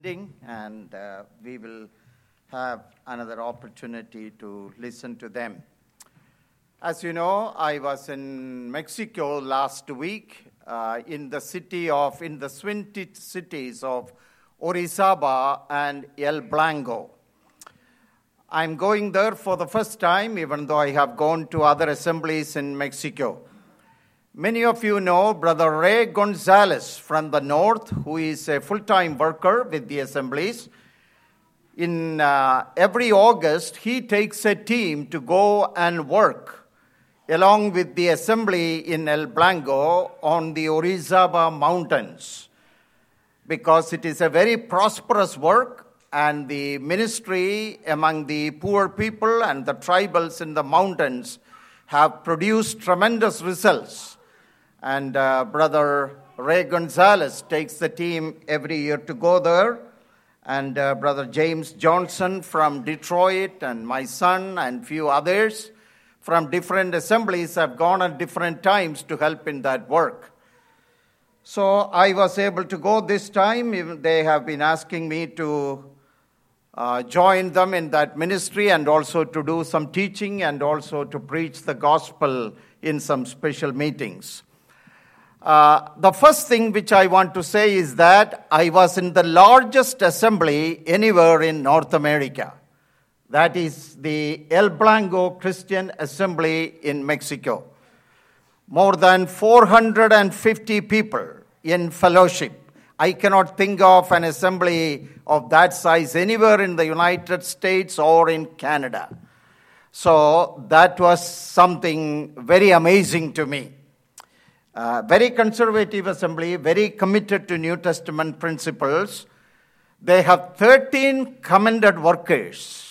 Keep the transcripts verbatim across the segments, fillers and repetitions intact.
And uh, we will have another opportunity to listen to them. As you know, I was in Mexico last week uh, in the city of, in the twin cities of Orizaba and El Blanco. I'm going there for the first time, even though I have gone to other assemblies in Mexico. Many of you know Brother Ray Gonzalez from the north, who is a full-time worker with the assemblies. In uh, every August, he takes a team to go and work along with the assembly in El Blanco on the Orizaba Mountains, because it is a very prosperous work, and the ministry among the poor people and the tribals in the mountains have produced tremendous results. And uh, Brother Ray Gonzalez takes the team every year to go there. And uh, Brother James Johnson from Detroit and my son and few others from different assemblies have gone at different times to help in that work. So I was able to go this time. Even they have been asking me to uh, join them in that ministry and also to do some teaching and also to preach the gospel in some special meetings. Uh, the first thing which I want to say is that I was in the largest assembly anywhere in North America. That is the El Blanco Christian Assembly in Mexico. More than four hundred fifty people in fellowship. I cannot think of an assembly of that size anywhere in the United States or in Canada. So that was something very amazing to me. Uh, very conservative assembly, very committed to New Testament principles. They have thirteen commended workers.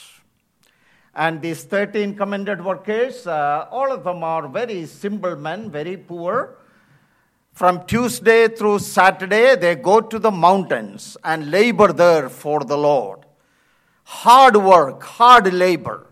And these thirteen commended workers, uh, all of them are very simple men, very poor. From Tuesday through Saturday, they go to the mountains and labor there for the Lord. Hard work, hard labor.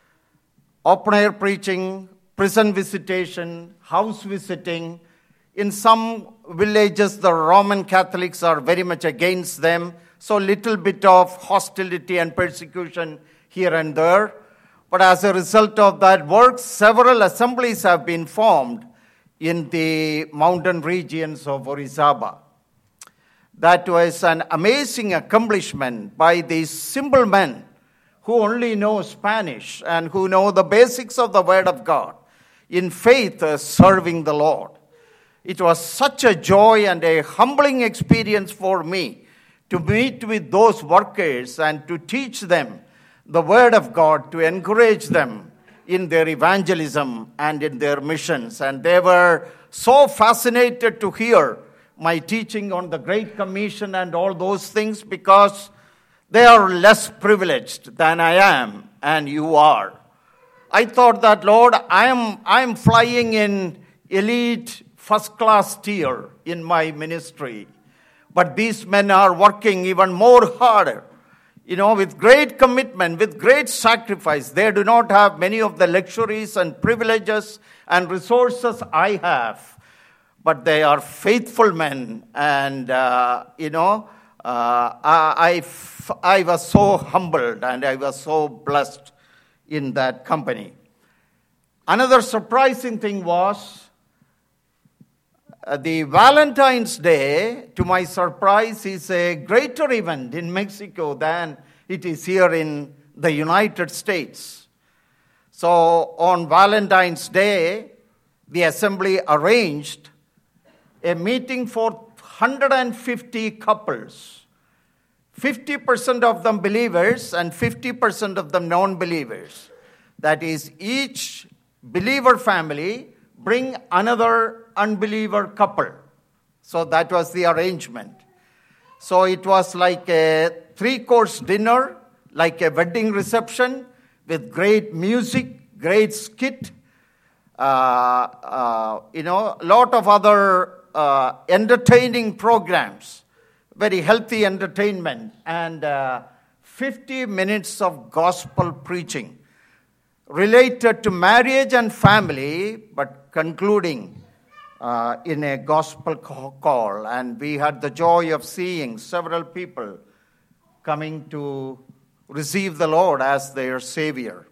Open-air preaching, prison visitation, house visiting. In some villages, the Roman Catholics are very much against them, so little bit of hostility and persecution here and there. But as a result of that work, several assemblies have been formed in the mountain regions of Orizaba. That was an amazing accomplishment by these simple men who only know Spanish and who know the basics of the Word of God in faith, uh, serving the Lord. It was such a joy and a humbling experience for me to meet with those workers and to teach them the Word of God, to encourage them in their evangelism and in their missions. And they were so fascinated to hear my teaching on the Great Commission and all those things, because they are less privileged than I am and you are. I thought that, Lord, I am I am flying in elite first-class tier in my ministry. But these men are working even more harder, you know, with great commitment, with great sacrifice. They do not have many of the luxuries and privileges and resources I have. But they are faithful men. And, uh, you know, uh, I, I, I was so humbled and I was so blessed in that company. Another surprising thing was, Uh, the Valentine's Day, to my surprise, is a greater event in Mexico than it is here in the United States. So on Valentine's Day, the assembly arranged a meeting for one hundred fifty couples. fifty percent of them believers and fifty percent of them non-believers. That is, each believer family bring another unbeliever couple. So that was the arrangement. So it was like a three-course dinner, like a wedding reception with great music, great skit, uh, uh, you know, a lot of other uh, entertaining programs, very healthy entertainment, and uh, fifty minutes of gospel preaching related to marriage and family, but concluding uh, in a gospel call. And we had the joy of seeing several people coming to receive the Lord as their Savior.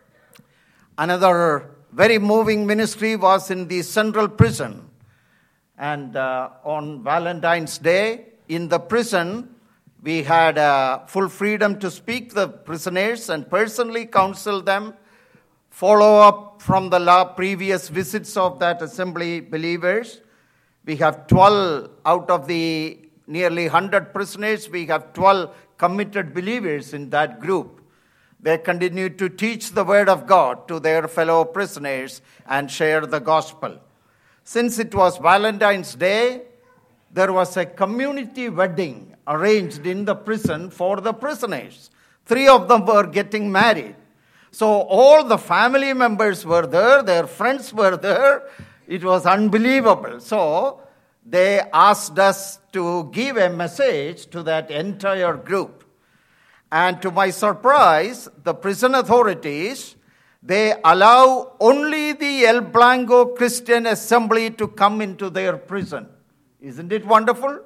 Another very moving ministry was in the central prison. And uh, on Valentine's Day, in the prison, we had uh, full freedom to speak to the prisoners and personally counsel them, follow up from the la- previous visits of that assembly believers. We have twelve out of the nearly one hundred prisoners, we have twelve committed believers in that group. They continue to teach the word of God to their fellow prisoners and share the gospel. Since it was Valentine's Day, there was a community wedding arranged in the prison for the prisoners. Three of them were getting married. So all the family members were there, their friends were there. It was unbelievable. So they asked us to give a message to that entire group. And to my surprise, the prison authorities, they allow only the El Blanco Christian Assembly to come into their prison. Isn't it wonderful?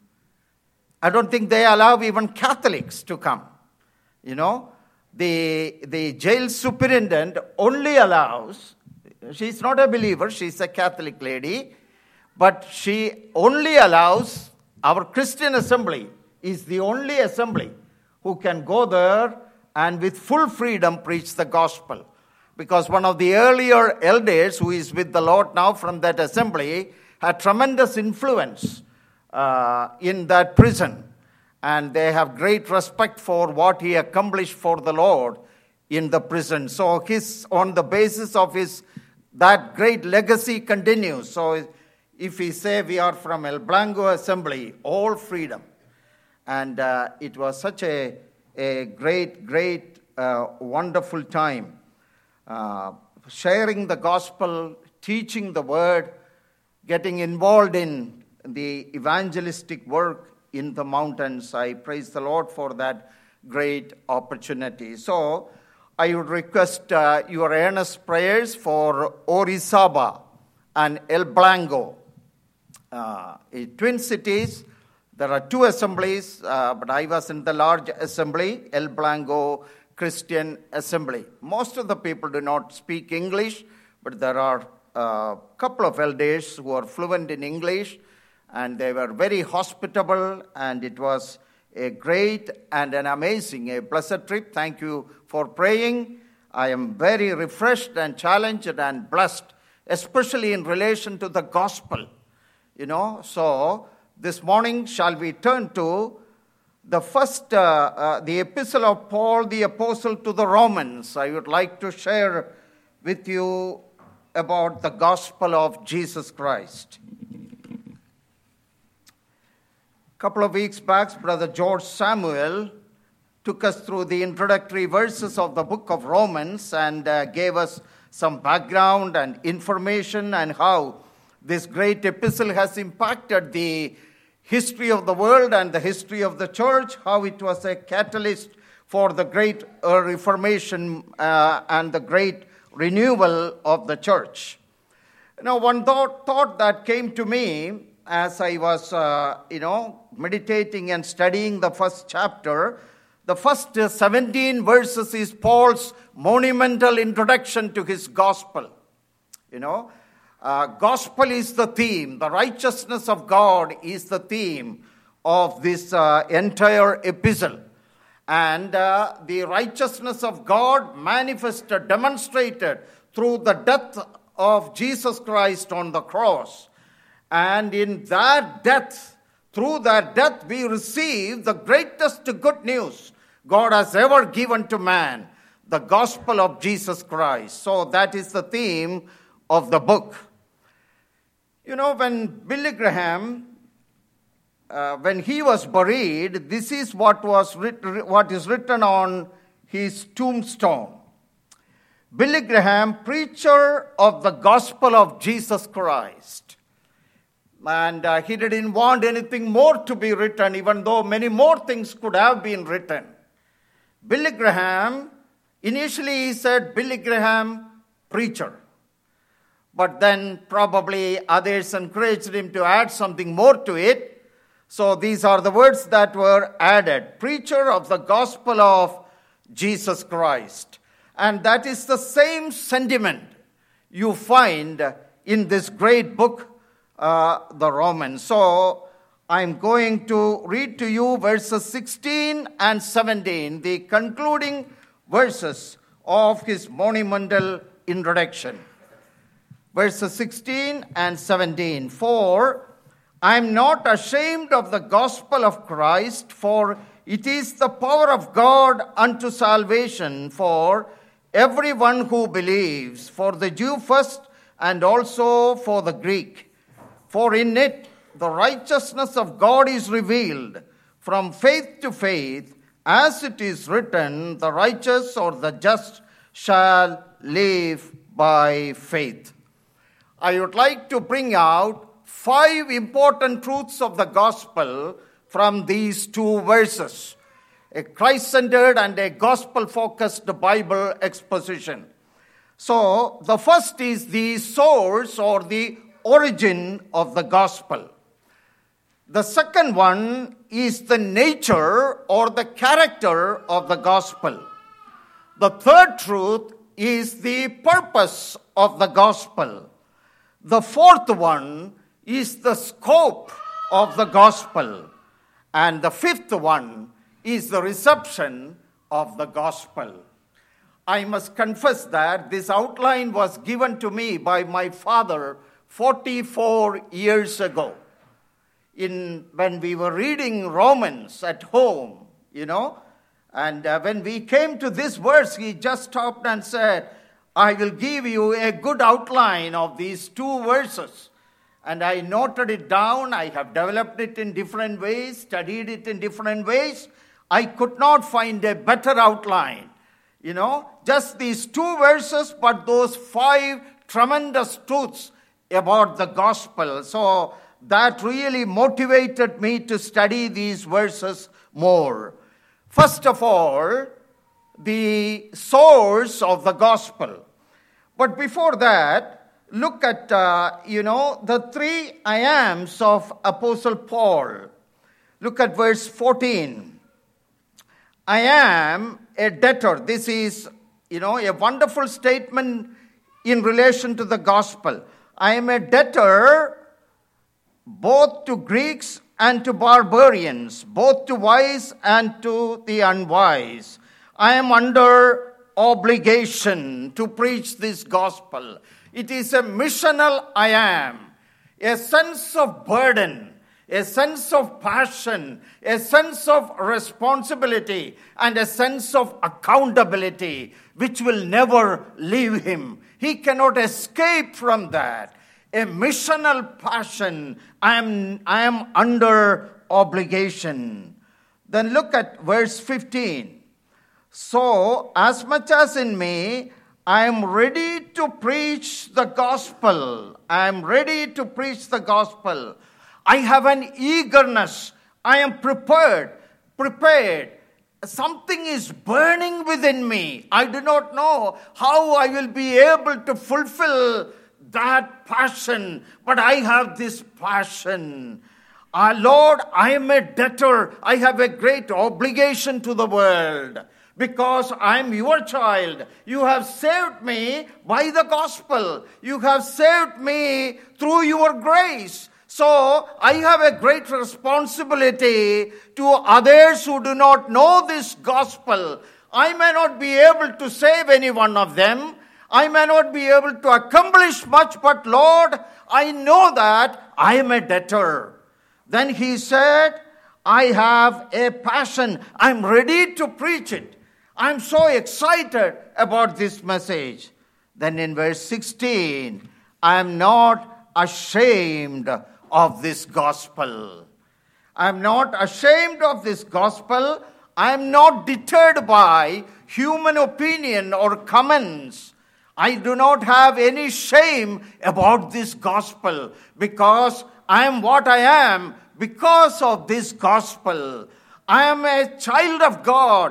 I don't think they allow even Catholics to come. You know, the, the jail superintendent only allows, she's not a believer, she's a Catholic lady, but she only allows, our Christian assembly is the only assembly who can go there and with full freedom preach the gospel. Because one of the earlier elders who is with the Lord now from that assembly had tremendous influence uh, in that prison. And they have great respect for what he accomplished for the Lord in the prison. So his, on the basis of his, that great legacy continues. So if we say we are from El Blanco Assembly, all freedom. And uh, it was such a, a great, great, uh, wonderful time. Uh, sharing the gospel, teaching the word, getting involved in the evangelistic work in the mountains. I praise the Lord for that great opportunity. So I would request uh, your earnest prayers for Orizaba and El Blanco, uh, twin cities. There are two assemblies, uh, but I was in the large assembly, El Blanco Christian Assembly. Most of the people do not speak English, but there are a couple of elders who are fluent in English, and they were very hospitable, and it was a great and an amazing, a blessed trip. Thank you for praying. I am very refreshed and challenged and blessed, especially in relation to the gospel. You know, so this morning shall we turn to the first, uh, uh, the epistle of Paul the Apostle to the Romans. I would like to share with you about the gospel of Jesus Christ. A couple of weeks back, Brother George Samuel took us through the introductory verses of the book of Romans and uh, gave us some background and information and how this great epistle has impacted the history of the world and the history of the church, how it was a catalyst for the great uh, Reformation uh, and the great renewal of the church. Now, one thought, thought that came to me as I was, uh, you know, meditating and studying the first chapter. The first uh, seventeen verses is Paul's monumental introduction to his gospel. You know, Uh, gospel is the theme. The righteousness of God is the theme of this uh, entire epistle. And uh, the righteousness of God manifested, demonstrated through the death of Jesus Christ on the cross. And in that death, through that death, we receive the greatest good news God has ever given to man, the gospel of Jesus Christ. So that is the theme of the book. You know, when Billy Graham, uh, when he was buried, this is what was writ- what is written on his tombstone. Billy Graham, preacher of the gospel of Jesus Christ. And uh, he didn't want anything more to be written, even though many more things could have been written. Billy Graham, initially he said Billy Graham, preacher. But then probably others encouraged him to add something more to it. So these are the words that were added. Preacher of the gospel of Jesus Christ. And that is the same sentiment you find in this great book, uh, the Romans. So I'm going to read to you verses sixteen and seventeen, the concluding verses of his monumental introduction. Verses sixteen and seventeen. For I am not ashamed of the gospel of Christ, for it is the power of God unto salvation for everyone who believes, for the Jew first and also for the Greek. For in it the righteousness of God is revealed from faith to faith, as it is written, the righteous or the just shall live by faith. I would like to bring out five important truths of the gospel from these two verses. A Christ-centered and a gospel-focused Bible exposition. So, the first is the source or the origin of the gospel. The second one is the nature or the character of the gospel. The third truth is the purpose of the gospel. The fourth one is the scope of the gospel. And the fifth one is the reception of the gospel. I must confess that this outline was given to me by my father forty-four years ago. In when we were reading Romans at home, you know, and uh, when we came to this verse, he just stopped and said, I will give you a good outline of these two verses. And I noted it down. I have developed it in different ways, studied it in different ways. I could not find a better outline. You know, just these two verses, but those five tremendous truths about the gospel. So that really motivated me to study these verses more. First of all, the source of the gospel. But before that, look at, uh, you know, the three I ams of Apostle Paul. Look at verse fourteen. I am a debtor. This is, you know, a wonderful statement in relation to the gospel. I am a debtor both to Greeks and to barbarians, both to wise and to the unwise. I am under obligation to preach this gospel. It is a missional I am, a sense of burden, a sense of passion, a sense of responsibility, and a sense of accountability, which will never leave him. He cannot escape from that. A missional passion. I am, I am under obligation. Then look at verse fifteen. So, as much as in me, I am ready to preach the gospel. I am ready to preach the gospel. I have an eagerness. I am prepared, prepared. Something is burning within me. I do not know how I will be able to fulfill that passion, but I have this passion. Ah, Lord, I am a debtor. I have a great obligation to the world. Because I am your child. You have saved me by the gospel. You have saved me through your grace. So I have a great responsibility to others who do not know this gospel. I may not be able to save any one of them. I may not be able to accomplish much, but Lord, I know that I am a debtor. Then he said, I have a passion. I'm ready to preach it. I'm so excited about this message. Then in verse sixteen, I am not ashamed of this gospel. I am not ashamed of this gospel. I am not deterred by human opinion or comments. I do not have any shame about this gospel because I am what I am because of this gospel. I am a child of God.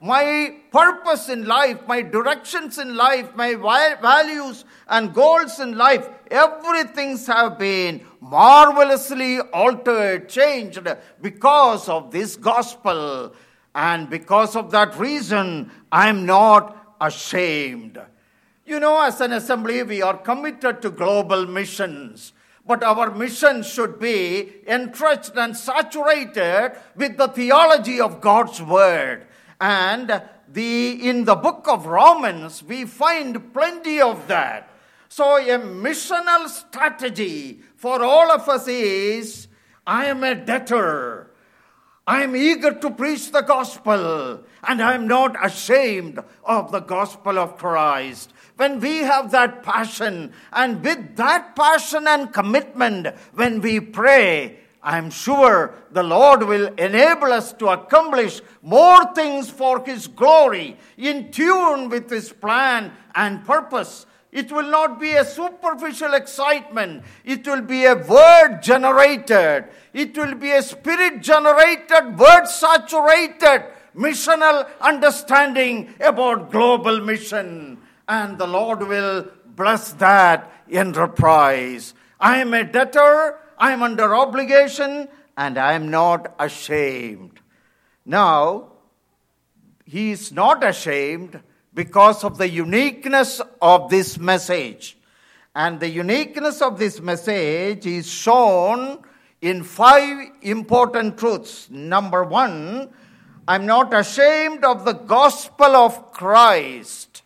my purpose in life, my directions in life, my values and goals in life, everything have been marvelously altered, changed because of this gospel. And because of that reason, I am not ashamed. You know, as an assembly, we are committed to global missions. But our mission should be enriched and saturated with the theology of God's word. And the in the book of Romans, we find plenty of that. So a missional strategy for all of us is, I am a debtor. I am eager to preach the gospel, and I am not ashamed of the gospel of Christ. When we have that passion, and with that passion and commitment, when we pray, I am sure the Lord will enable us to accomplish more things for His glory, in tune with His plan and purpose. It will not be a superficial excitement. It will be a word-generated. It will be a spirit-generated, word-saturated, missional understanding about global mission. And the Lord will bless that enterprise. I am a debtor, I am under obligation, and I am not ashamed. Now, he is not ashamed because of the uniqueness of this message. And the uniqueness of this message is shown in five important truths. Number one, I'm not ashamed of the gospel of Christ.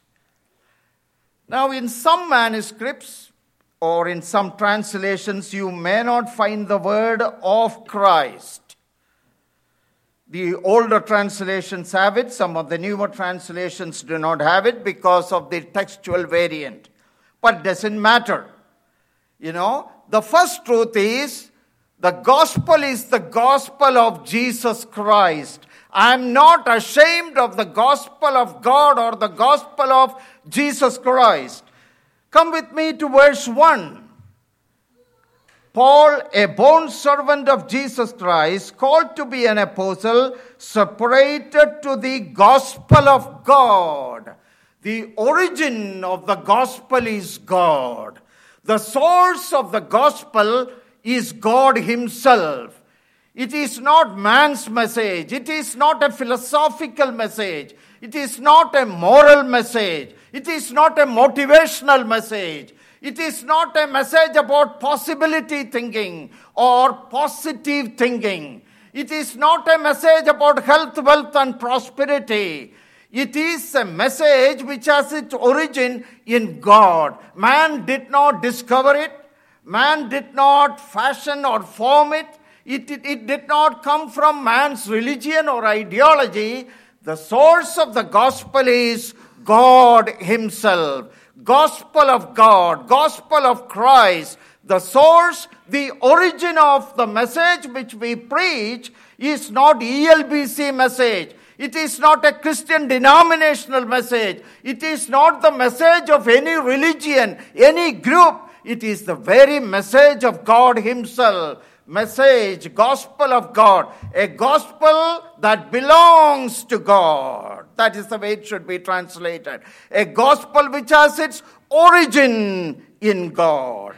Now, in some manuscripts or in some translations, you may not find the word of Christ. The older translations have it. Some of the newer translations do not have it because of the textual variant. But it doesn't matter. You know, the first truth is the gospel is the gospel of Jesus Christ. I am not ashamed of the gospel of God or the gospel of Jesus Christ. Come with me to verse one. Paul, a bond servant of Jesus Christ, called to be an apostle, separated to the gospel of God. The origin of the gospel is God. The source of the gospel is God Himself. It is not man's message. It is not a philosophical message. It is not a moral message. It is not a motivational message. It is not a message about possibility thinking or positive thinking. It is not a message about health, wealth, and prosperity. It is a message which has its origin in God. Man did not discover it. Man did not fashion or form it. It, it, it did not come from man's religion or ideology. The source of the gospel is God Himself. Gospel of God, gospel of Christ. The source, the origin of the message which we preach is not E L B C message. It is not a Christian denominational message. It is not the message of any religion, any group. It is the very message of God Himself. Message, gospel of God. A gospel that belongs to God. That is the way it should be translated. A gospel which has its origin in God.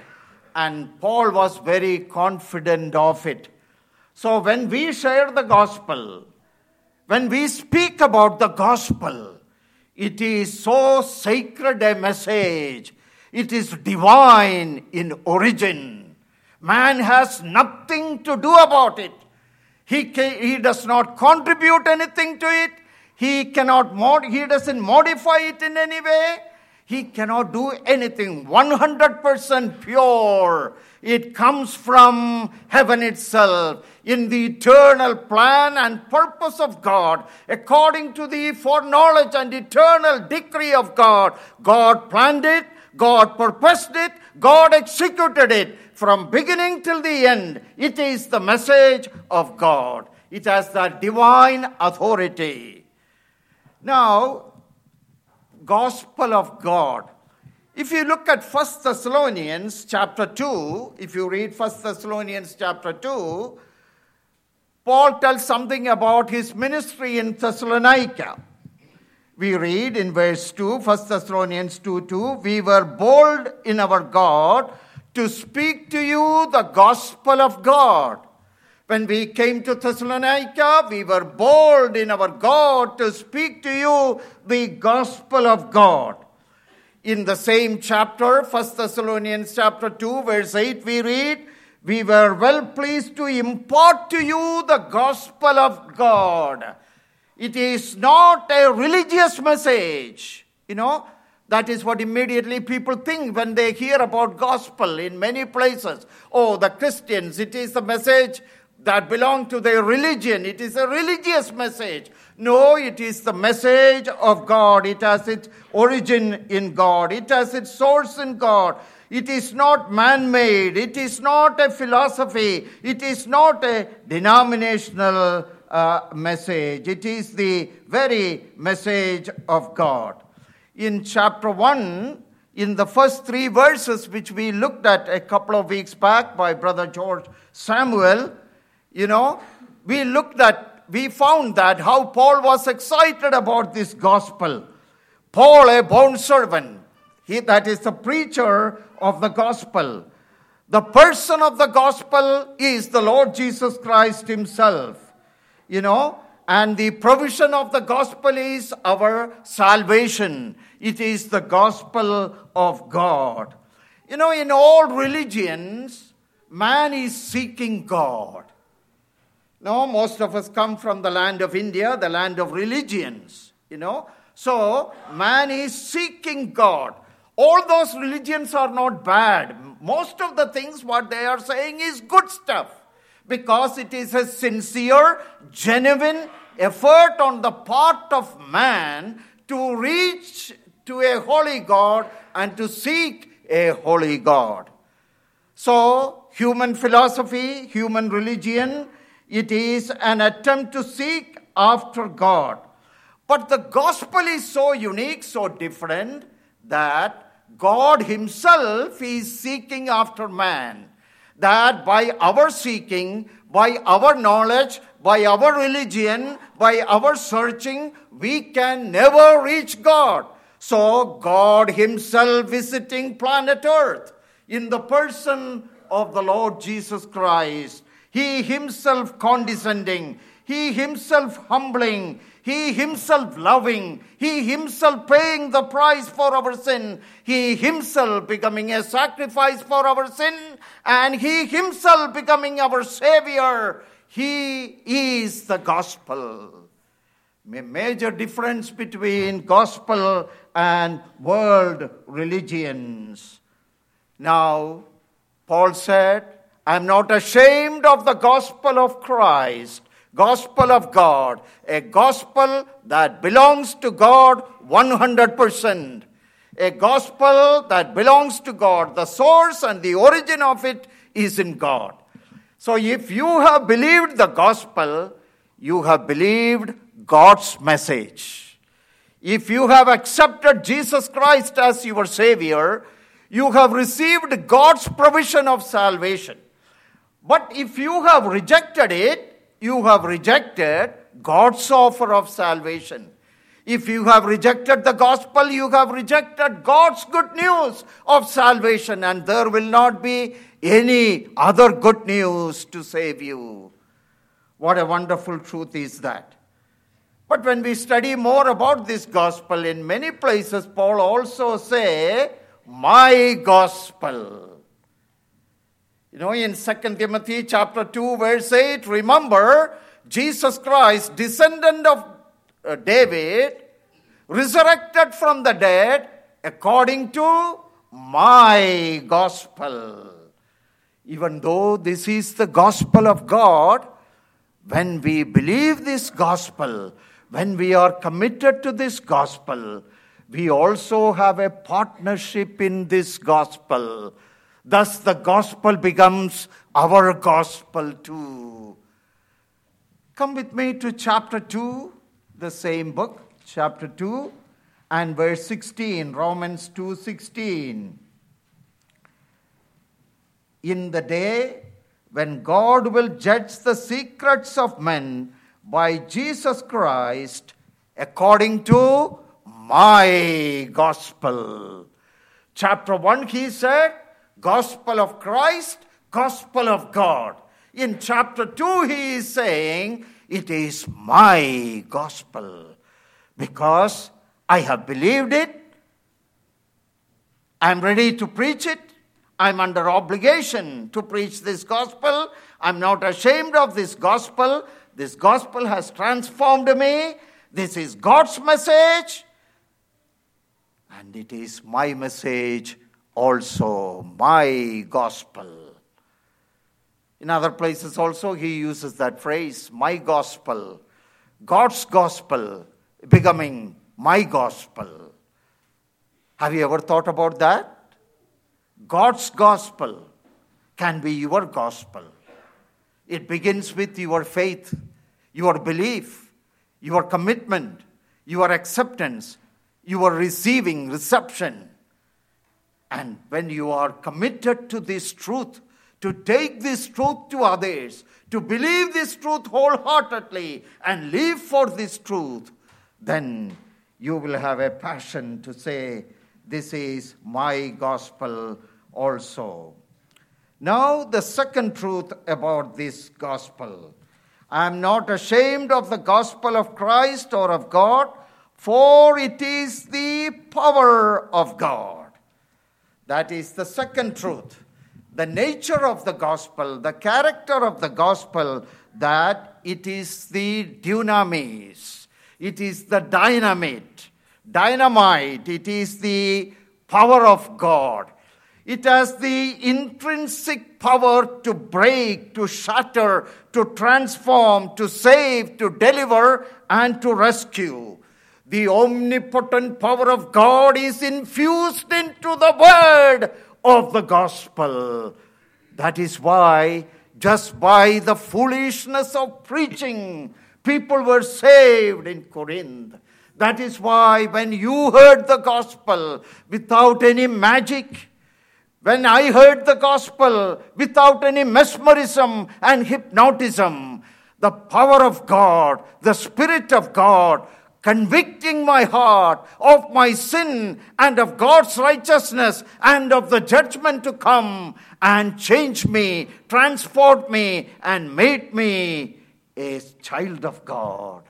And Paul was very confident of it. So when we share the gospel, when we speak about the gospel, it is so sacred a message. It is divine in origin. Man has nothing to do about it. He, can, he does not contribute anything to it. He cannot mod, he doesn't modify it in any way. He cannot do anything. one hundred percent pure. It comes from heaven itself. In the eternal plan and purpose of God, according to the foreknowledge and eternal decree of God, God planned it, God purposed it, God executed it. From beginning till the end, it is the message of God. It has that divine authority. Now, gospel of God. If you look at First Thessalonians chapter two, if you read First Thessalonians chapter two, Paul tells something about his ministry in Thessalonica. We read in verse two, First Thessalonians two two, we were bold in our God to speak to you the gospel of God. When we came to Thessalonica, we were bold in our God to speak to you the gospel of God. In the same chapter, First Thessalonians chapter two, verse eight, we read, we were well pleased to impart to you the gospel of God. It is not a religious message. You know, that is what immediately people think when they hear about gospel in many places. Oh, the Christians, it is the message that belong to their religion. It is a religious message. No, it is the message of God. It has its origin in God. It has its source in God. It is not man-made. It is not a philosophy. It is not a denominational uh, message. It is the very message of God. In chapter one, in the first three verses, which we looked at a couple of weeks back by Brother George Samuel, you know, we looked at, we found that how Paul was excited about this gospel. Paul, a bondservant, he that is the preacher of the gospel. The person of the gospel is the Lord Jesus Christ himself, you know, and the provision of the gospel is our salvation. It is the gospel of God. You know, in all religions, man is seeking God. No, most of us come from the land of India, the land of religions, you know. So, man is seeking God. All those religions are not bad. Most of the things what they are saying is good stuff. Because it is a sincere, genuine effort on the part of man to reach to a holy God and to seek a holy God. So, human philosophy, human religion, it is an attempt to seek after God. But the gospel is so unique, so different, that God himself is seeking after man. That by our seeking, by our knowledge, by our religion, by our searching, we can never reach God. So God himself visiting planet Earth in the person of the Lord Jesus Christ. He himself condescending, he himself humbling, he himself loving, he himself paying the price for our sin, he himself becoming a sacrifice for our sin, and he himself becoming our Savior. He is the gospel. A major difference between gospel and world religions. Now, Paul said, I am not ashamed of the gospel of Christ, gospel of God, a gospel that belongs to God one hundred percent. A gospel that belongs to God. The source and the origin of it is in God. So if you have believed the gospel, you have believed God's message. If you have accepted Jesus Christ as your Savior, you have received God's provision of salvation. But if you have rejected it, you have rejected God's offer of salvation. If you have rejected the gospel, you have rejected God's good news of salvation, and there will not be any other good news to save you. What a wonderful truth is that. But when we study more about this gospel, in many places Paul also say, my gospel. You know, in Second Timothy chapter two, verse eight, remember, Jesus Christ, descendant of uh, David, resurrected from the dead according to my gospel. Even though this is the gospel of God, when we believe this gospel, when we are committed to this gospel, we also have a partnership in this gospel. Thus, the gospel becomes our gospel too. Come with me to chapter two, the same book, chapter two, and verse sixteen, Romans two sixteen. In the day when God will judge the secrets of men by Jesus Christ according to my gospel. Chapter one, he said, gospel of Christ, gospel of God. In chapter two, he is saying, it is my gospel. Because I have believed it, I am ready to preach it, I am under obligation to preach this gospel. I am not ashamed of this gospel. This gospel has transformed me. This is God's message. And it is my message also, my gospel. In other places also he uses that phrase, my gospel, God's gospel becoming my gospel. Have you ever thought about that? God's gospel can be your gospel. It begins with your faith, your belief, your commitment, your acceptance, your receiving, reception. And when you are committed to this truth, to take this truth to others, to believe this truth wholeheartedly and live for this truth, then you will have a passion to say, this is my gospel also. Now, the second truth about this gospel. I am not ashamed of the gospel of Christ or of God, for it is the power of God. That is the second truth. The nature of the gospel, the character of the gospel, that it is the dunamis. It is the dynamite. Dynamite. It is the power of God. It has the intrinsic power to break, to shatter, to transform, to save, to deliver, and to rescue. The omnipotent power of God is infused into the word of the gospel. That is why, just by the foolishness of preaching, people were saved in Corinth. That is why when you heard the gospel without any magic, when I heard the gospel without any mesmerism and hypnotism, the power of God, the Spirit of God, convicting my heart of my sin and of God's righteousness and of the judgment to come, and changed me, transformed me, and made me a child of God.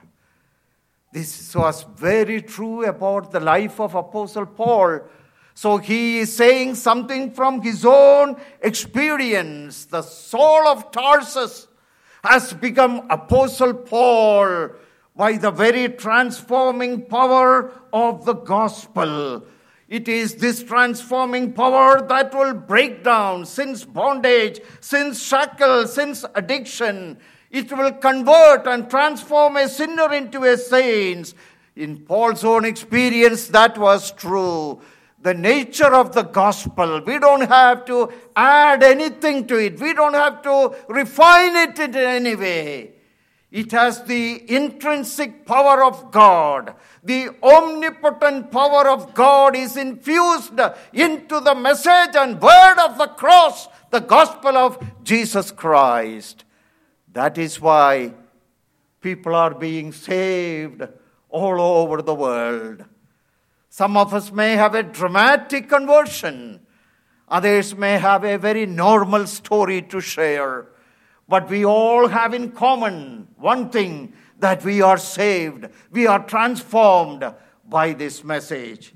This was very true about the life of Apostle Paul. So he is saying something from his own experience. The Saul of Tarsus has become Apostle Paul by the very transforming power of the gospel. It is this transforming power that will break down sin's bondage, sin's shackle, sin's addiction. It will convert and transform a sinner into a saint. In Paul's own experience, that was true. The nature of the gospel, we don't have to add anything to it. We don't have to refine it in any way. It has the intrinsic power of God. The omnipotent power of God is infused into the message and word of the cross, the gospel of Jesus Christ. That is why people are being saved all over the world. Some of us may have a dramatic conversion. Others may have a very normal story to share. But we all have in common one thing, that we are saved. We are transformed by this message.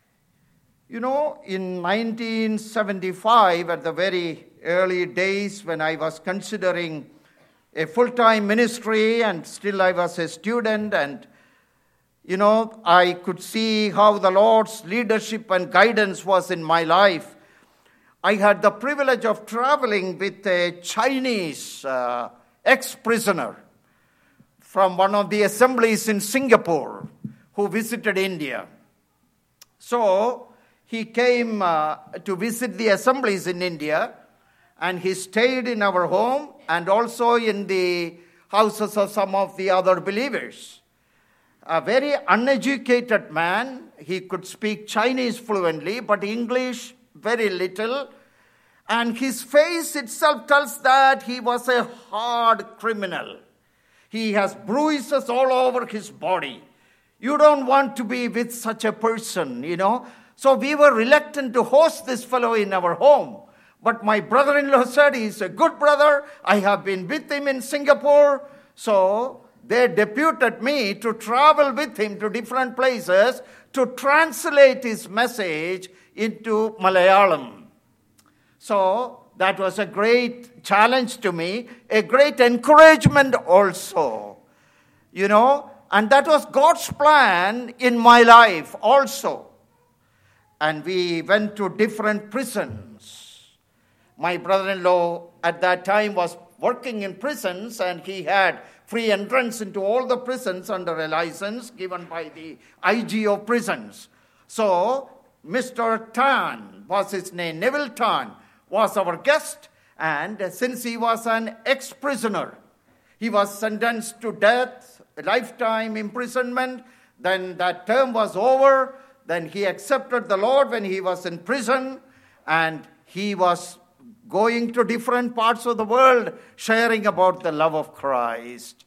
You know, in nineteen seventy-five, at the very early days when I was considering a full-time ministry and still I was a student, and you know, I could see how the Lord's leadership and guidance was in my life. I had the privilege of traveling with a Chinese uh, ex-prisoner from one of the assemblies in Singapore who visited India. So he came uh, to visit the assemblies in India, and he stayed in our home and also in the houses of some of the other believers. A very uneducated man. He could speak Chinese fluently, but English very little. And his face itself tells that he was a hard criminal. He has bruises all over his body. You don't want to be with such a person, you know. So we were reluctant to host this fellow in our home. But my brother-in-law said, he's a good brother. I have been with him in Singapore. So they deputed me to travel with him to different places to translate his message into Malayalam. So that was a great challenge to me, a great encouragement also, you know, and that was God's plan in my life also. And we went to different prisons. My brother-in-law at that time was working in prisons, and he had free entrance into all the prisons under a license given by the I G of prisons. So Mister Tan was his name, Neville Tan, was our guest, and since he was an ex-prisoner, he was sentenced to death, lifetime imprisonment. Then that term was over. Then he accepted the Lord when he was in prison, and he was going to different parts of the world sharing about the love of Christ.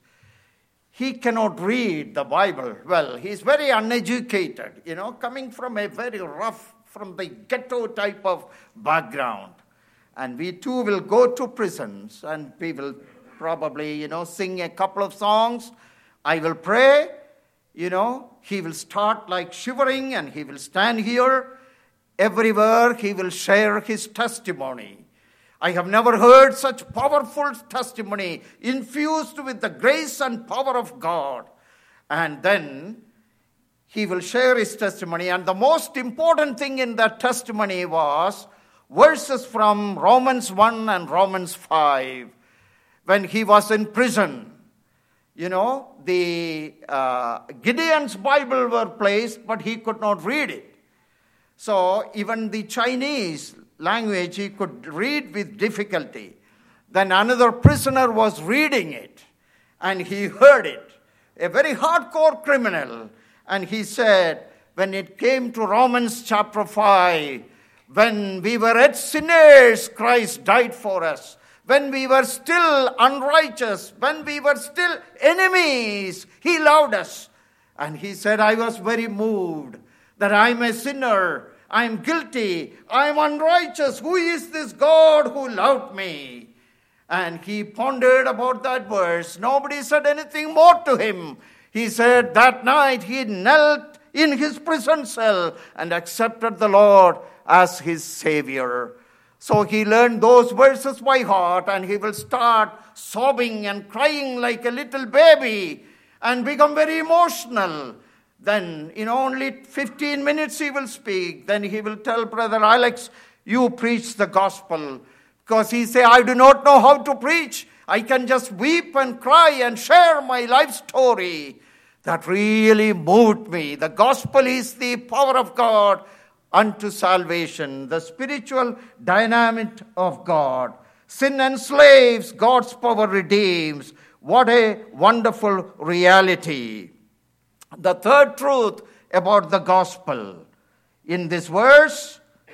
He cannot read the Bible well. He's very uneducated, you know, coming from a very rough, from the ghetto type of background. And we too will go to prisons, and we will probably, you know, sing a couple of songs. I will pray, you know, he will start like shivering, and he will stand here. Everywhere he will share his testimony. I have never heard such powerful testimony infused with the grace and power of God. And then he will share his testimony. And the most important thing in that testimony was verses from Romans one and Romans five. When he was in prison, you know, the uh, Gideon's Bible were placed, but he could not read it. So even the Chinese language he could read with difficulty. Then another prisoner was reading it, and he heard it. A very hardcore criminal. And he said, when it came to Romans chapter five, when we were yet sinners, Christ died for us. When we were still unrighteous, when we were still enemies, he loved us. And he said, I was very moved that I'm a sinner. I'm guilty. I'm unrighteous. Who is this God who loved me? And he pondered about that verse. Nobody said anything more to him. He said that night he knelt in his prison cell and accepted the Lord as his Savior. So he learned those verses by heart, and he will start sobbing and crying like a little baby and become very emotional. Then in only fifteen minutes he will speak. Then he will tell Brother Alex, you preach the gospel. Because he say, I do not know how to preach. I can just weep and cry and share my life story. That really moved me. The gospel is the power of God unto salvation. The spiritual dynamic of God. Sin enslaves, God's power redeems. What a wonderful reality. The third truth about the gospel. In this verse,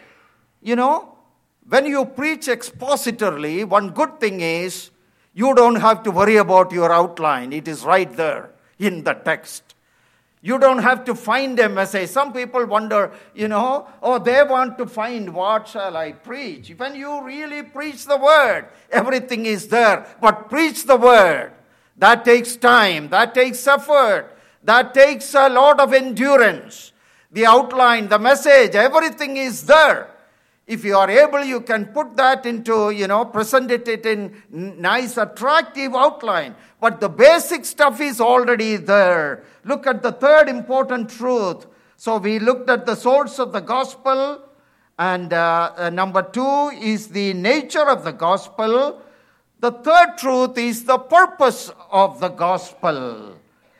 you know, when you preach expositorily, one good thing is you don't have to worry about your outline. It is right there in the text. You don't have to find a message. Some people wonder, you know, oh, they want to find what shall I preach. When you really preach the word, everything is there. But preach the word. That takes time. That takes effort. That takes a lot of endurance. The outline, the message, everything is there. If you are able, you can put that into, you know, present it in nice, attractive outline. But the basic stuff is already there. Look at the third important truth. So we looked at the source of the gospel. And uh, uh, number two is the nature of the gospel. The third truth is the purpose of the gospel.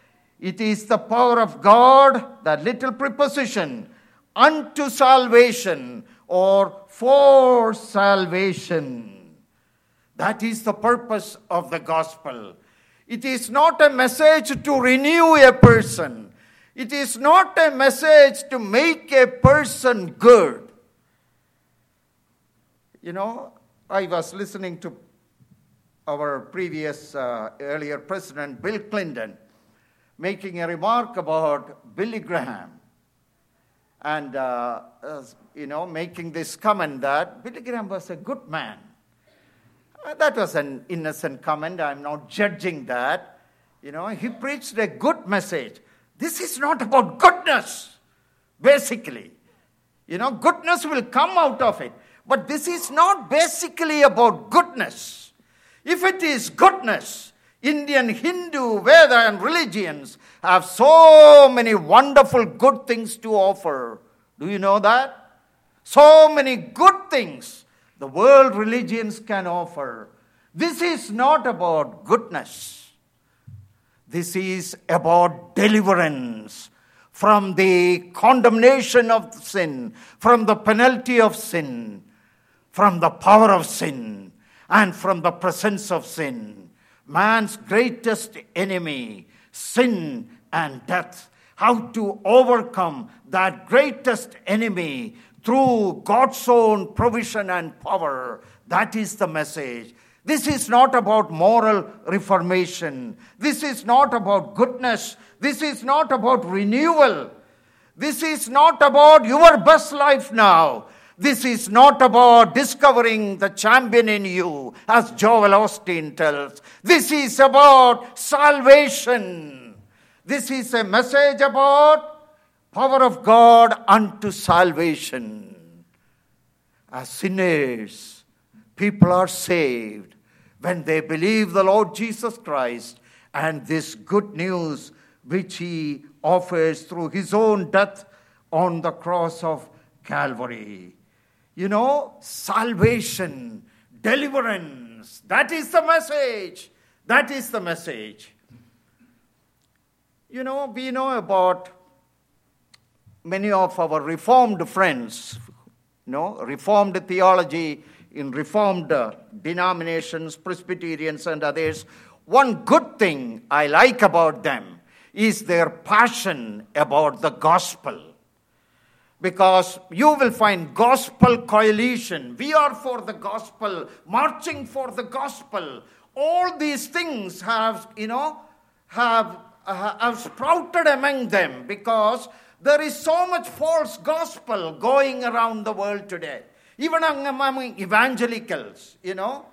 It is the power of God, that little preposition, unto salvation or for salvation. That is the purpose of the gospel. It is not a message to renew a person. It is not a message to make a person good. You know, I was listening to our previous, uh, earlier president, Bill Clinton, making a remark about Billy Graham. And, uh, uh, you know, making this comment that Billy Graham was a good man. Uh, that was an innocent comment. I'm not judging that. You know, he preached a good message. This is not about goodness, basically. You know, goodness will come out of it. But this is not basically about goodness. If it is goodness, Indian, Hindu, Veda and religions have so many wonderful good things to offer. Do you know that? So many good things the world religions can offer. This is not about goodness. This is about deliverance from the condemnation of sin, from the penalty of sin, from the power of sin, and from the presence of sin. Man's greatest enemy, sin and death. How to overcome that greatest enemy through God's own provision and power. That is the message. This is not about moral reformation. This is not about goodness. This is not about renewal. This is not about your best life now. This is not about discovering the champion in you, as Joel Osteen tells. This is about salvation. This is a message about power of God unto salvation. As sinners, people are saved when they believe the Lord Jesus Christ and this good news which he offers through his own death on the cross of Calvary. You know, salvation, deliverance, that is the message. That is the message. You know, we know about many of our Reformed friends, you know, Reformed theology in Reformed uh, denominations, Presbyterians and others. One good thing I like about them is their passion about the gospel. Because you will find gospel coalition. We are for the gospel, marching for the gospel. All these things have, you know, have, uh, have sprouted among them because there is so much false gospel going around the world today. Even among evangelicals, you know,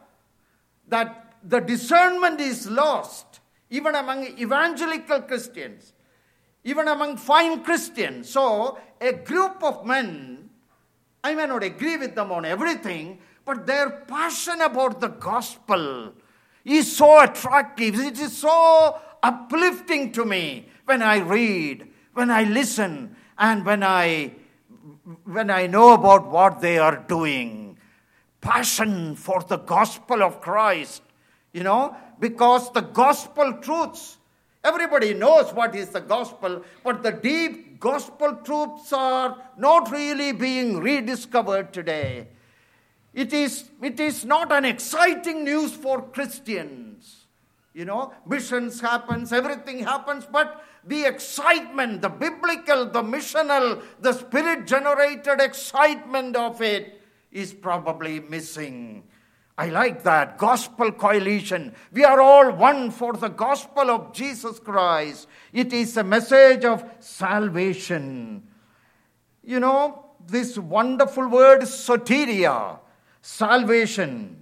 that the discernment is lost. Even among evangelical Christians. Even among fine Christians. So, a group of men, I may not agree with them on everything, but their passion about the gospel is so attractive. It is so uplifting to me when I read, when I listen, and when I, when I know about what they are doing. Passion for the gospel of Christ, you know, because the gospel truths, everybody knows what is the gospel, but the deep gospel truths are not really being rediscovered today. It is, it is not an exciting news for Christians. You know, missions happens, everything happens, but the excitement, the biblical, the missional, the spirit-generated excitement of it is probably missing. I like that. Gospel coalition. We are all one for the gospel of Jesus Christ. It is a message of salvation. You know, this wonderful word soteria, salvation.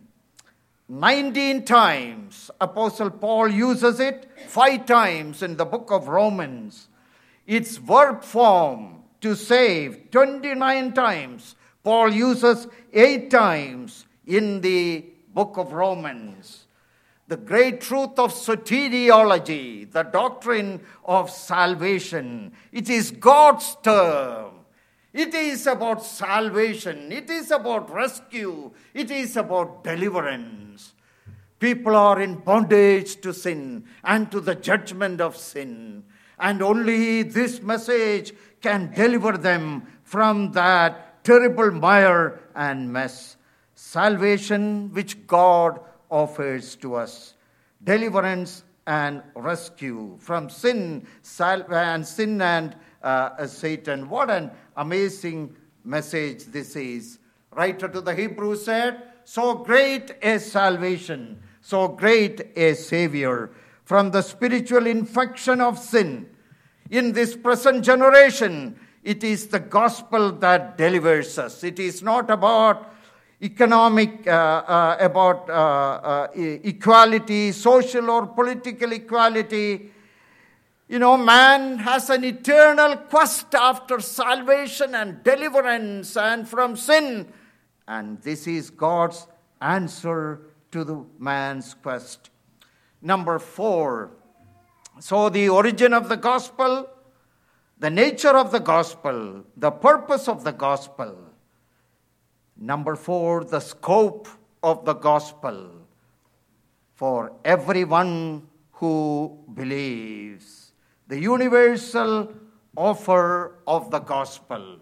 nineteen times Apostle Paul uses it, five times in the book of Romans. Its verb form, to save, twenty-nine times. Paul uses eight times in the book of Romans. The great truth of soteriology, the doctrine of salvation. It is God's term. It is about salvation. It is about rescue. It is about deliverance. People are in bondage to sin and to the judgment of sin. And only this message can deliver them from that terrible mire and mess. Salvation which God offers to us. Deliverance and rescue from sin sal- and sin and uh, Satan. What an amazing message this is. Writer to the Hebrews said, so great a salvation, so great a Savior from the spiritual infection of sin. in this present generation, it is the gospel that delivers us. It is not about economic, uh, uh, about uh, uh, equality, social or political equality. You know, man has an eternal quest after salvation and deliverance and from sin. And this is God's answer to the man's quest. Number four, so the origin of the gospel, the nature of the gospel, the purpose of the gospel. Number four, the scope of the gospel for everyone who believes. The universal offer of the gospel.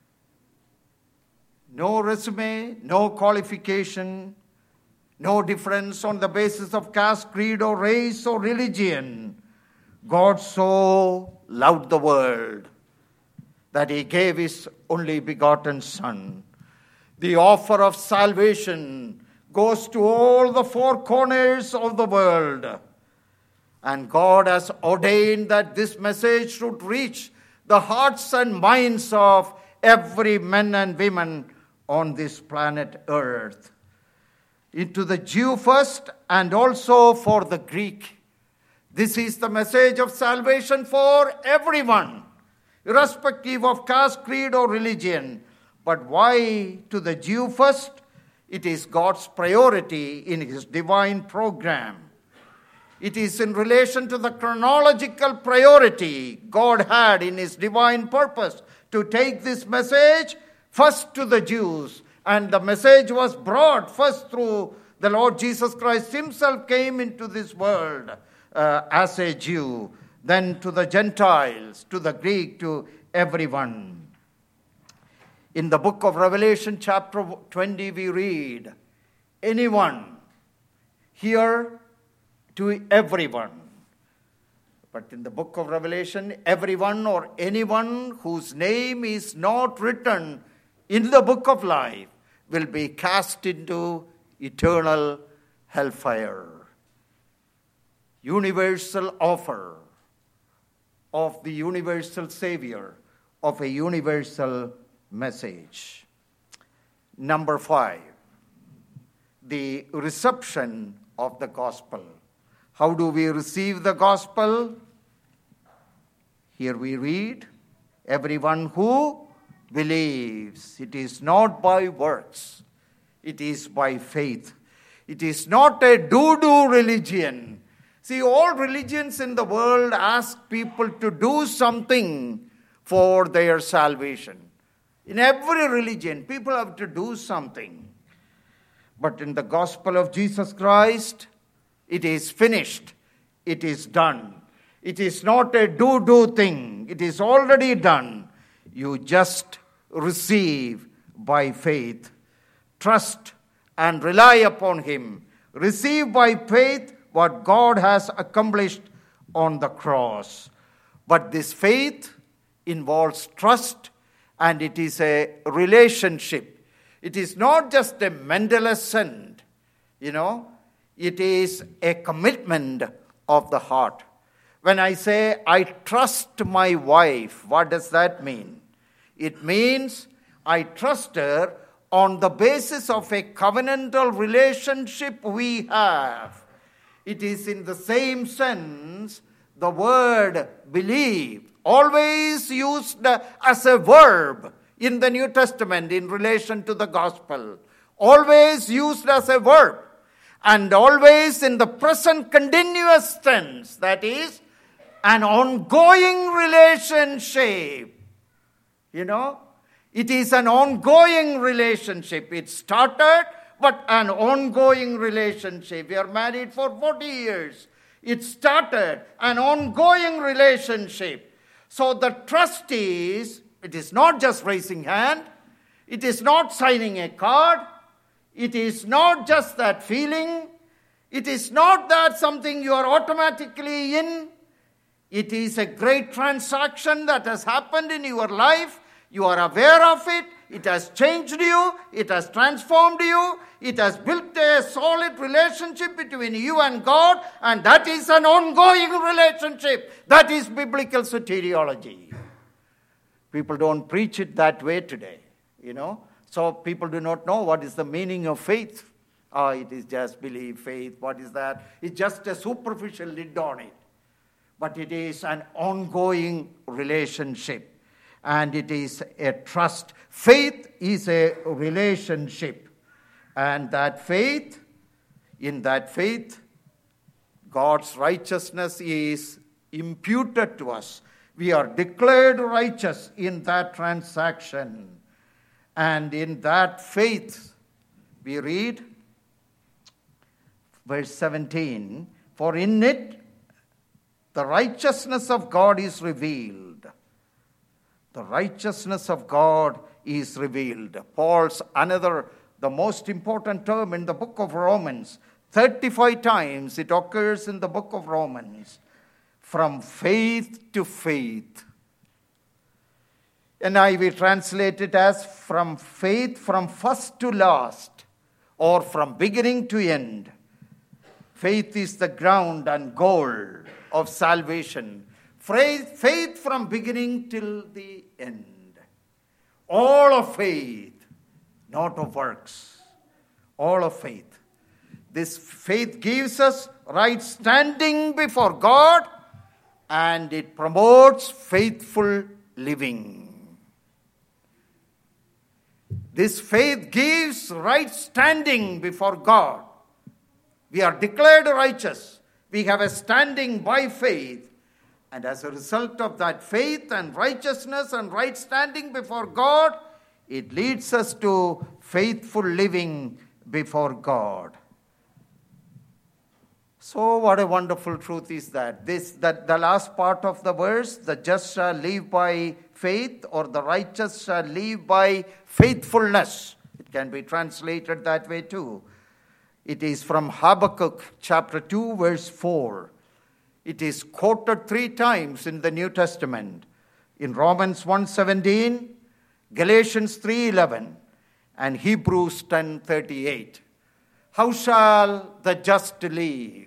No resume, no qualification, no difference on the basis of caste, creed, or race, or religion. God so loved the world that he gave his only begotten Son. The offer of salvation goes to all the four corners of the world. And God has ordained that this message should reach the hearts and minds of every man and woman on this planet Earth. Into the Jew first and also for the Greek. This is the message of salvation for everyone, irrespective of caste, creed, or religion. But why to the Jew first? It is God's priority in his divine program. It is in relation to the chronological priority God had in his divine purpose to take this message first to the Jews. And the message was brought first through the Lord Jesus Christ himself came into this world uh, as a Jew. Then to the Gentiles, to the Greek, to everyone. In the book of Revelation chapter twenty we read, anyone, here to everyone. But in the book of Revelation, everyone or anyone whose name is not written in the book of life will be cast into eternal hellfire. Universal offer of the universal Savior, of a universal message. Number five, the reception of the gospel. How do we receive the gospel? Here we read, everyone who believes. It is not by works. It is by faith. It is not a do-do religion. See, all religions in the world ask people to do something for their salvation. In every religion, people have to do something. But in the gospel of Jesus Christ, it is finished. It is done. It is not a do-do thing. It is already done. You just receive by faith. Trust and rely upon him. Receive by faith what God has accomplished on the cross. But this faith involves trust, and it is a relationship. It is not just a mental assent, you know. It is a commitment of the heart. When I say, I trust my wife, what does that mean? It means I trust her on the basis of a covenantal relationship we have. It is in the same sense, the word believe, always used as a verb in the New Testament in relation to the gospel. Always used as a verb. And always in the present continuous tense, that is, an ongoing relationship. You know, it is an ongoing relationship. It started, but an ongoing relationship. We are married for forty years. It started an ongoing relationship. So the trust is, it is not just raising hand. It is not signing a card. It is not just that feeling. It is not that something you are automatically in. It is a great transaction that has happened in your life. You are aware of it. It has changed you. It has transformed you. It has built a solid relationship between you and God, and that is an ongoing relationship. That is biblical soteriology. People don't preach it that way today, you know. So people do not know what is the meaning of faith. Oh, it is just belief, faith. What is that? It's just a superficial lid on it. But it is an ongoing relationship. And it is a trust. Faith is a relationship. And that faith, in that faith, God's righteousness is imputed to us. We are declared righteous in that transaction. And in that faith, we read, verse seventeen, for in it the righteousness of God is revealed. The righteousness of God is revealed. Paul's another, the most important term in the book of Romans, thirty-five times it occurs in the book of Romans. From faith to faith. And I will translate it as from faith from first to last, or from beginning to end. Faith is the ground and goal of salvation. Faith, faith from beginning till the end. All of faith, not of works. All of faith. This faith gives us right standing before God, and it promotes faithful living. This faith gives right standing before God. We are declared righteous. We have a standing by faith. And as a result of that faith and righteousness and right standing before God, it leads us to faithful living before God. So what a wonderful truth is that. This, that the last part of the verse, the just shall live by faith, or the righteous shall live by faithfulness. It can be translated that way too. It is from Habakkuk chapter two, verse four. It is quoted three times in the New Testament. In Romans one seventeen, Galatians three eleven, and Hebrews ten thirty-eight. How shall the just live?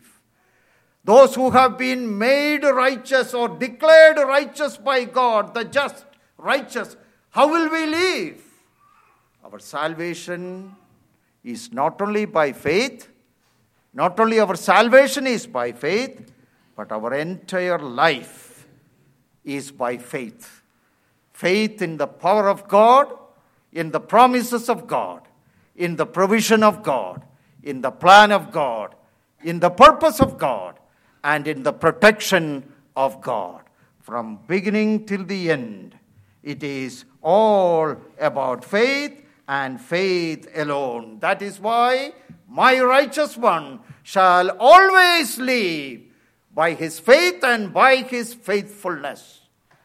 Those who have been made righteous or declared righteous by God, the just, righteous, how will we live? Our salvation is not only by faith, not only our salvation is by faith, but our entire life is by faith. Faith in the power of God, in the promises of God, in the provision of God, in the plan of God, in the purpose of God, and in the protection of God. From beginning till the end, it is all about faith and faith alone. That is why my righteous one shall always live by his faith and by his faithfulness.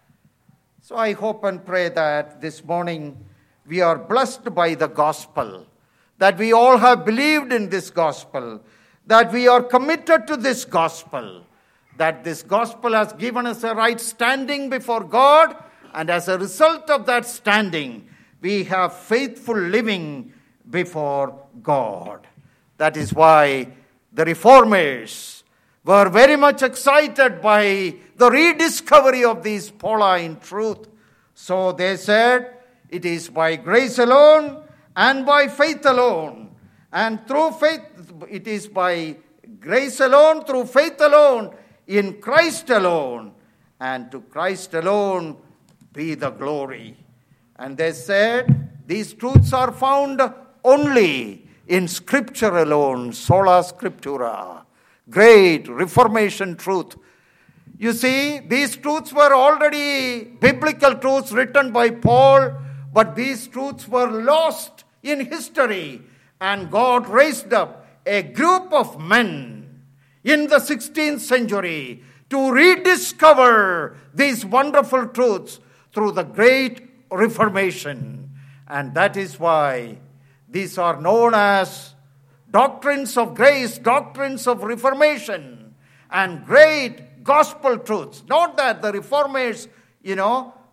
So I hope and pray that this morning we are blessed by the gospel, that we all have believed in this gospel, that we are committed to this gospel, that this gospel has given us a right standing before God, and as a result of that standing, we have faithful living before God. That is why the Reformers were very much excited by the rediscovery of this Pauline truth. So they said, it is by grace alone and by faith alone. And through faith, it is by grace alone, through faith alone, in Christ alone. And to Christ alone be the glory. And they said, these truths are found only in Scripture alone, sola scriptura. Great Reformation truth. You see, these truths were already biblical truths written by Paul, but these truths were lost in history. And God raised up a group of men in the sixteenth century to rediscover these wonderful truths through the great Reformation. And that is why these are known as doctrines of grace, doctrines of Reformation, and great gospel truths. Not that the Reformers, you know,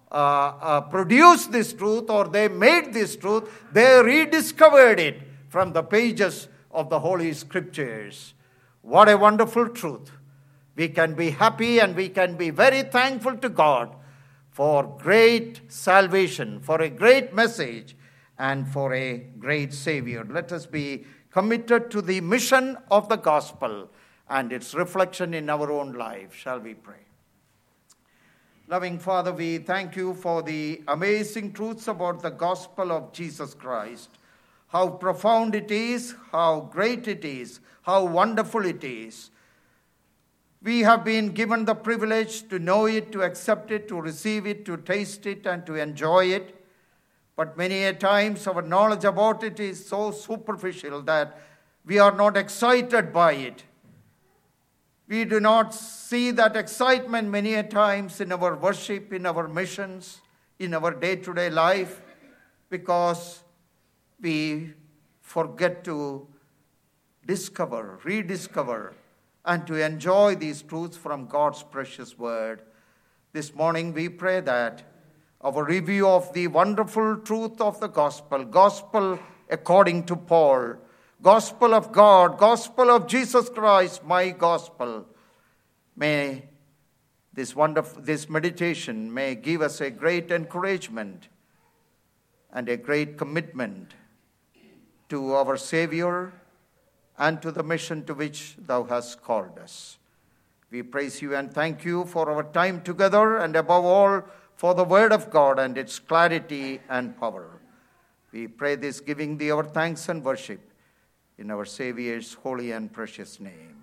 uh, uh, produced this truth or they made this truth. They rediscovered it from the pages of the Holy Scriptures. What a wonderful truth. We can be happy and we can be very thankful to God for great salvation, for a great message, and for a great Savior. Let us be committed to the mission of the gospel and its reflection in our own life. Shall we pray? Loving Father, we thank you for the amazing truths about the gospel of Jesus Christ. How profound it is, how great it is, how wonderful it is. We have been given the privilege to know it, to accept it, to receive it, to taste it, and to enjoy it. But many a times our knowledge about it is so superficial that we are not excited by it. We do not see that excitement many a times in our worship, in our missions, in our day-to-day life, because we forget to discover, rediscover, and to enjoy these truths from God's precious word. This morning we pray that our review of the wonderful truth of the gospel, gospel according to Paul, gospel of God, gospel of Jesus Christ, my gospel, may this wonderful, this meditation may give us a great encouragement and a great commitment to our Savior and to the mission to which thou hast called us. We praise you and thank you for our time together, and above all, for the word of God and its clarity and power. We pray this, giving thee our thanks and worship in our Savior's holy and precious name.